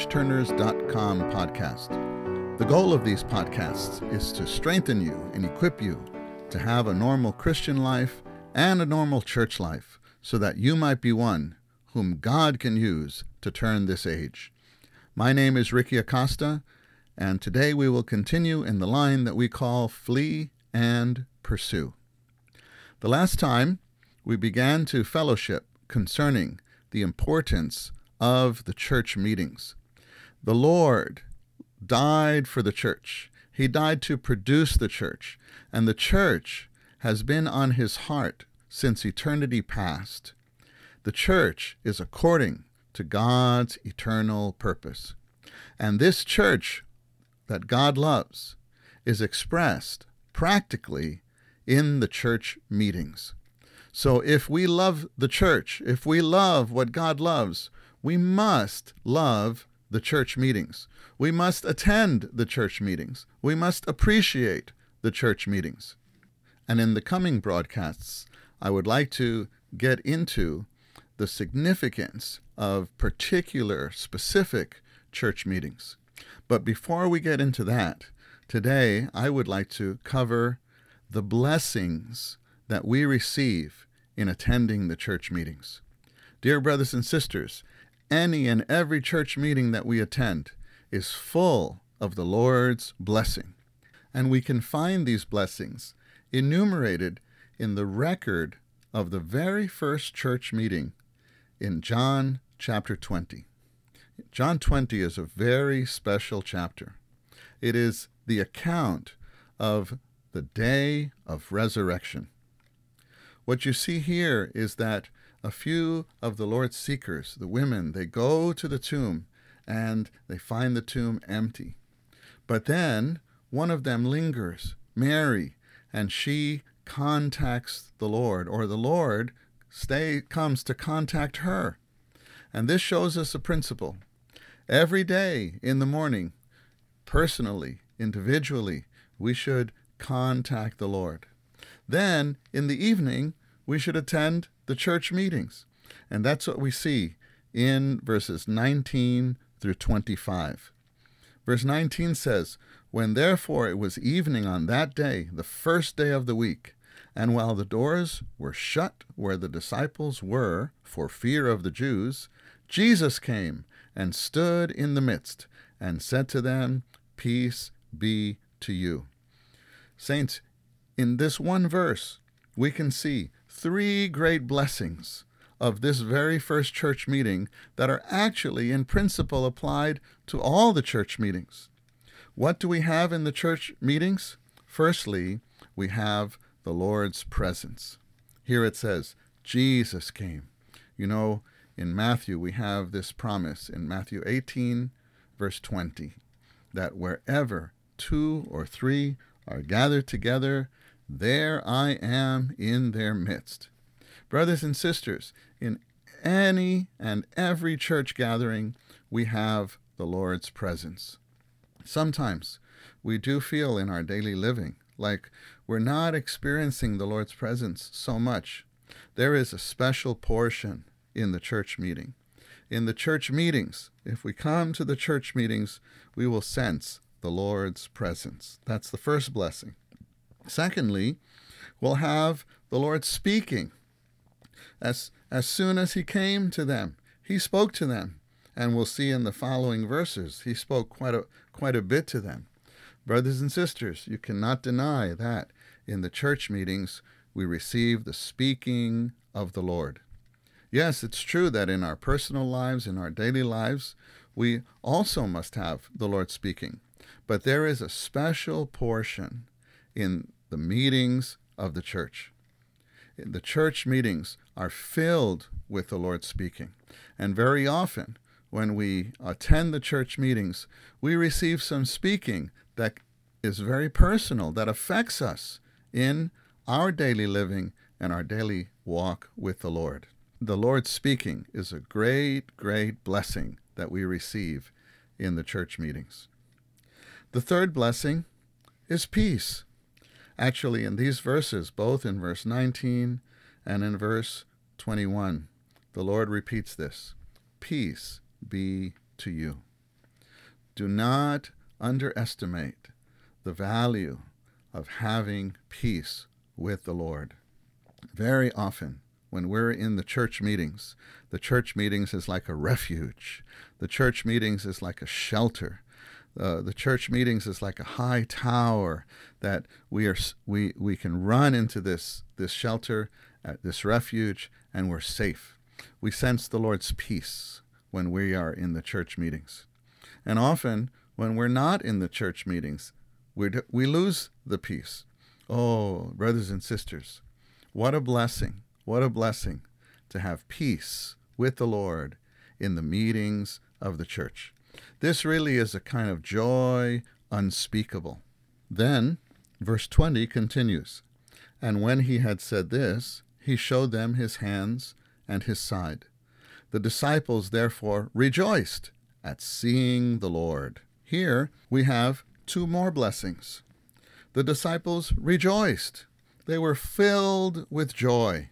pageturners.com podcast. The goal of these podcasts is to strengthen you and equip you to have a normal Christian life and a normal church life, so that you might be one whom God can use to turn this age. My name is Ricky Acosta, and today we will continue in the line that we call Flee and Pursue. The last time we began to fellowship concerning the importance of the church meetings. The Lord died for the church. He died to produce the church, and the church has been on his heart since eternity past. The church is according to God's eternal purpose. And this church that God loves is expressed practically in the church meetings. So if we love the church, if we love what God loves, we must love the church meetings. We must attend the church meetings. We must appreciate the church meetings. And in the coming broadcasts, I would like to get into the significance of particular, specific church meetings. But before we get into that, today I would like to cover the blessings that we receive in attending the church meetings. Dear brothers and sisters, any and every church meeting that we attend is full of the Lord's blessing. And we can find these blessings enumerated in the record of the very first church meeting in John chapter 20. John 20 is a very special chapter. It is the account of the day of resurrection. What you see here is that a few of the Lord's seekers, the women, they go to the tomb and they find the tomb empty. But then one of them lingers, Mary, and she contacts the Lord, or the Lord comes to contact her. And this shows us a principle. Every day in the morning, personally, individually, we should contact the Lord. Then, in the evening, we should attend the church meetings. And that's what we see in verses 19 through 25. Verse 19 says, "When therefore it was evening on that day, the first day of the week, and while the doors were shut where the disciples were for fear of the Jews, Jesus came and stood in the midst and said to them, 'Peace be to you.'" Saints, in this one verse, we can see three great blessings of this very first church meeting that are actually in principle applied to all the church meetings. What do we have in the church meetings? Firstly, we have the Lord's presence. Here it says, Jesus came. You know, in Matthew, we have this promise in Matthew 18, verse 20, that wherever 2 or 3 are gathered together, there I am in their midst. Brothers and sisters, in any and every church gathering, we have the Lord's presence. Sometimes we do feel in our daily living like we're not experiencing the Lord's presence so much. There is a special portion in the church meeting. In the church meetings, if we come to the church meetings, we will sense the Lord's presence. That's the first blessing. Secondly, we'll have the Lord speaking. As soon as he came to them, he spoke to them. And we'll see in the following verses, he spoke quite a bit to them. Brothers and sisters, you cannot deny that in the church meetings, we receive the speaking of the Lord. Yes, it's true that in our personal lives, in our daily lives, we also must have the Lord speaking. But there is a special portion in the meetings of the church. The church meetings are filled with the Lord speaking. And very often, when we attend the church meetings, we receive some speaking that is very personal, that affects us in our daily living and our daily walk with the Lord. The Lord speaking is a great, great blessing that we receive in the church meetings. The third blessing is peace. Actually, in these verses, both in verse 19 and in verse 21, the Lord repeats this, "Peace be to you." Do not underestimate the value of having peace with the Lord. Very often, when we're in the church meetings is like a refuge. The church meetings is like a shelter. The church meetings is like a high tower that we can run into this shelter, this refuge, and we're safe. We sense the Lord's peace when we are in the church meetings. And often, when we're not in the church meetings, we lose the peace. Oh, brothers and sisters, what a blessing to have peace with the Lord in the meetings of the church. This really is a kind of joy unspeakable. Then, verse 20 continues, "And when he had said this, he showed them his hands and his side. The disciples therefore rejoiced at seeing the Lord." Here we have two more blessings. The disciples rejoiced. They were filled with joy.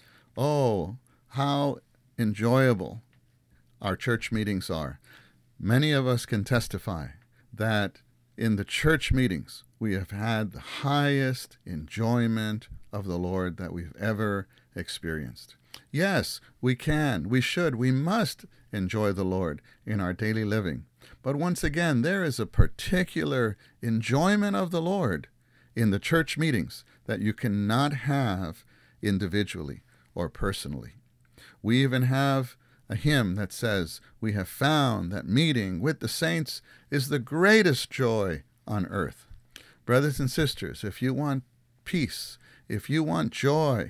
Oh, how enjoyable our church meetings are. Many of us can testify that in the church meetings we have had the highest enjoyment of the Lord that we've ever experienced. Yes, we can, we should, we must enjoy the Lord in our daily living. But once again, there is a particular enjoyment of the Lord in the church meetings that you cannot have individually or personally. We even have a hymn that says, "We have found that meeting with the saints is the greatest joy on earth." Brothers and sisters, if you want peace, if you want joy,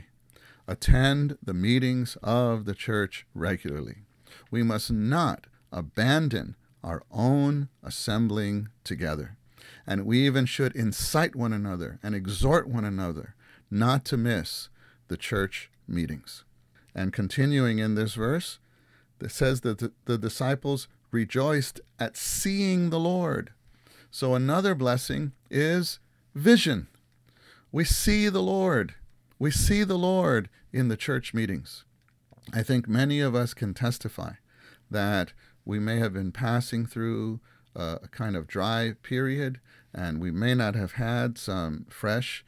attend the meetings of the church regularly. We must not abandon our own assembling together. And we even should incite one another and exhort one another not to miss the church meetings. And continuing in this verse, it says that the disciples rejoiced at seeing the Lord. So another blessing is vision. We see the Lord. We see the Lord in the church meetings. I think many of us can testify that we may have been passing through a kind of dry period, and we may not have had some fresh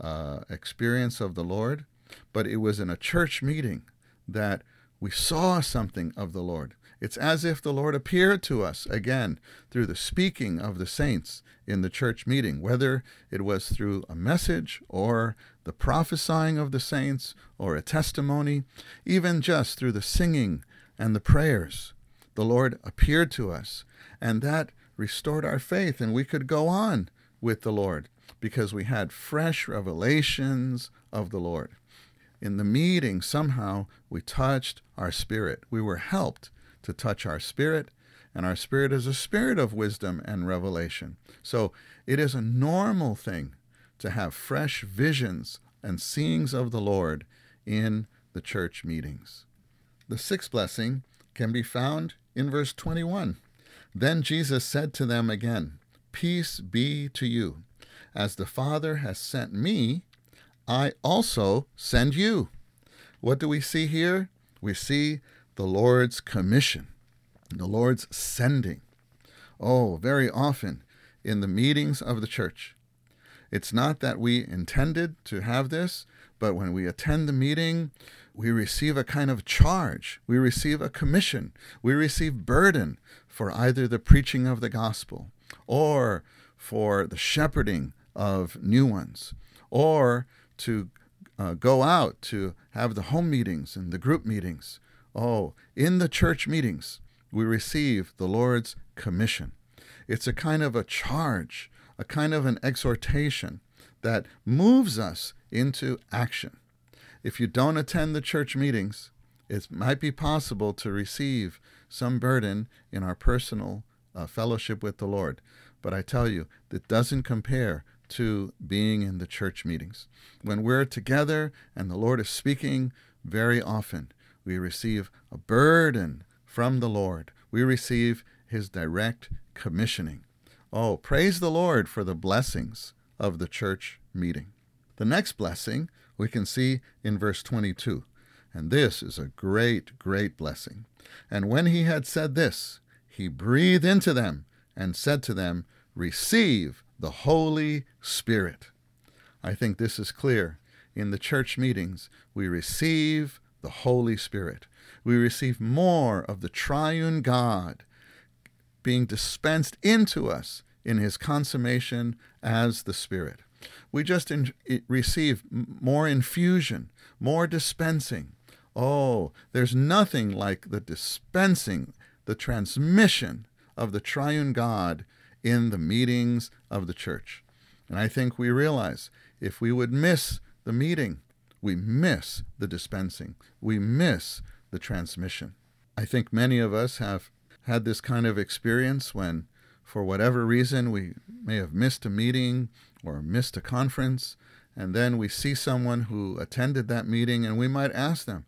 experience of the Lord, but it was in a church meeting that we saw something of the Lord. It's as if the Lord appeared to us again through the speaking of the saints in the church meeting, whether it was through a message or the prophesying of the saints or a testimony, even just through the singing and the prayers. The Lord appeared to us, and that restored our faith, and we could go on with the Lord because we had fresh revelations of the Lord. In the meeting, somehow, we touched our spirit. We were helped to touch our spirit, and our spirit is a spirit of wisdom and revelation. So it is a normal thing to have fresh visions and seeings of the Lord in the church meetings. The sixth blessing can be found in verse 21. "Then Jesus said to them again, 'Peace be to you. As the Father has sent me, I also send you.'" What do we see here? We see the Lord's commission, the Lord's sending. Oh, very often in the meetings of the church, it's not that we intended to have this, but when we attend the meeting, we receive a kind of charge. We receive a commission. We receive burden for either the preaching of the gospel or for the shepherding of new ones, or to go out to have the home meetings and the group meetings. Oh, in the church meetings, we receive the Lord's commission. It's a kind of a charge, a kind of an exhortation that moves us into action. If you don't attend the church meetings, it might be possible to receive some burden in our personal fellowship with the Lord. But I tell you, that doesn't compare to being in the church meetings. When we're together and the Lord is speaking, very often we receive a burden from the Lord. We receive his direct commissioning. Oh, praise the Lord for the blessings of the church meeting. The next blessing we can see in verse 22. And this is a great, great blessing. "And when he had said this, he breathed into them and said to them, "Receive the Holy Spirit." I think this is clear. In the church meetings, we receive the Holy Spirit. We receive more of the triune God being dispensed into us in his consummation as the Spirit. We just receive more infusion, more dispensing. Oh, there's nothing like the dispensing, the transmission of the triune God in the meetings of the church. And I think we realize if we would miss the meeting, we miss the dispensing. We miss the transmission. I think many of us have had this kind of experience when, for whatever reason, we may have missed a meeting or missed a conference, and then we see someone who attended that meeting, and we might ask them,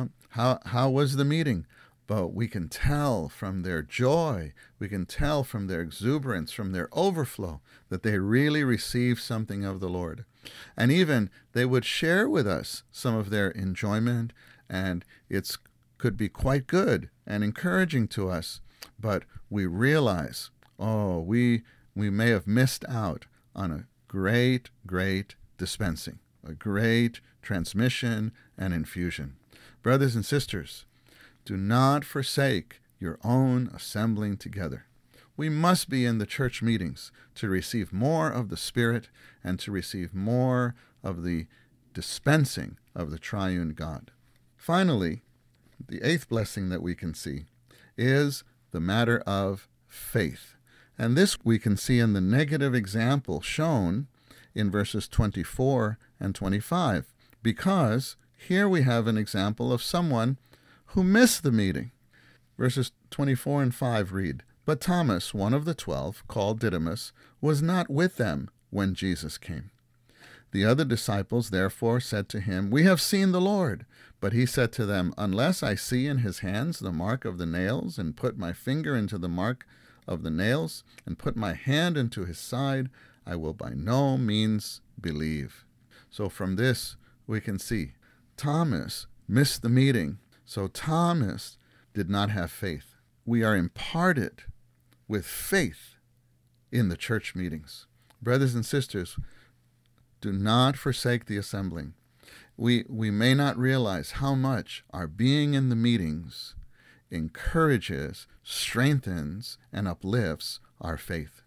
how was the meeting? But we can tell from their joy, we can tell from their exuberance, from their overflow, that they really received something of the Lord. And even they would share with us some of their enjoyment, and it could be quite good and encouraging to us. But we realize, we may have missed out on a great, great dispensing, a great transmission and infusion. Brothers and sisters, do not forsake your own assembling together. We must be in the church meetings to receive more of the Spirit and to receive more of the dispensing of the triune God. Finally, the eighth blessing that we can see is the matter of faith. And this we can see in the negative example shown in verses 24 and 25, because here we have an example of someone who missed the meeting. Verses 24 and 5 read, "But Thomas, one of the 12, called Didymus, was not with them when Jesus came. The other disciples therefore said to him, 'We have seen the Lord.' But he said to them, 'Unless I see in his hands the mark of the nails, and put my finger into the mark of the nails, and put my hand into his side, I will by no means believe.'" So from this we can see Thomas missed the meeting. So Thomas did not have faith. We are imparted with faith in the church meetings. Brothers and sisters, do not forsake the assembling. We may not realize how much our being in the meetings encourages, strengthens, and uplifts our faith.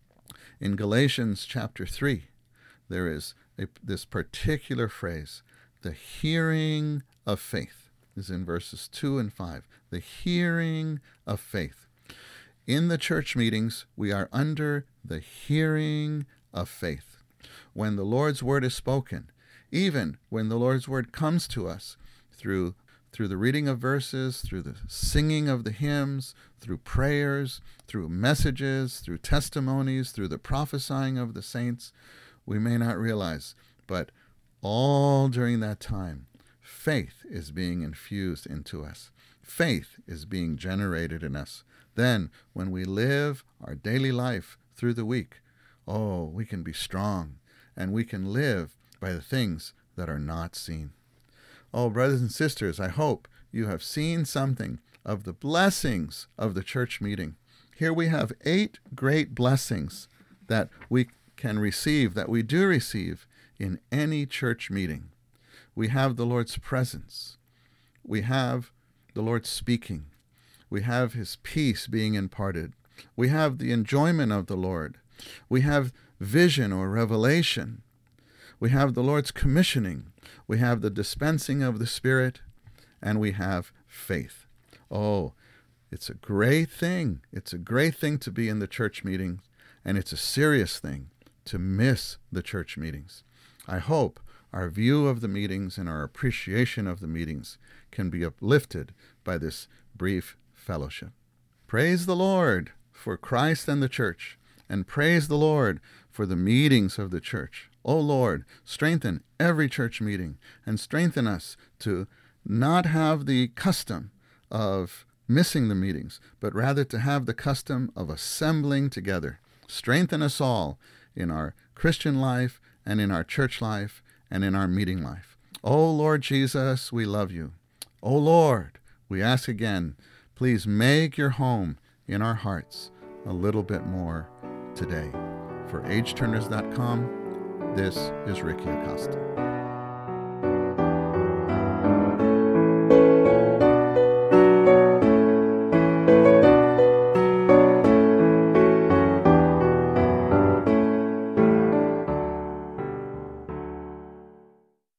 In Galatians chapter 3, there is this particular phrase, the hearing of faith. Is in verses 2 and 5. The hearing of faith. In the church meetings, we are under the hearing of faith. When the Lord's word is spoken, even when the Lord's word comes to us through the reading of verses, through the singing of the hymns, through prayers, through messages, through testimonies, through the prophesying of the saints, we may not realize, but all during that time, faith is being infused into us. Faith is being generated in us. Then, when we live our daily life through the week, we can be strong, and we can live by the things that are not seen. Brothers and sisters, I hope you have seen something of the blessings of the church meeting. Here we have 8 great blessings that we can receive, that we do receive in any church meeting. We have the Lord's presence. We have the Lord speaking. We have his peace being imparted. We have the enjoyment of the Lord. We have vision or revelation. We have the Lord's commissioning. We have the dispensing of the Spirit. And we have faith. It's a great thing. It's a great thing to be in the church meeting. And it's a serious thing to miss the church meetings. I hope our view of the meetings and our appreciation of the meetings can be uplifted by this brief fellowship. Praise the Lord for Christ and the church, and praise the Lord for the meetings of the church. O Lord, strengthen every church meeting, and strengthen us to not have the custom of missing the meetings, but rather to have the custom of assembling together. Strengthen us all in our Christian life and in our church life and in our meeting life. O Lord Jesus, we love you. O Lord, we ask again, please make your home in our hearts. a little bit more today. For AgeTurners.com, this is Ricky Acosta.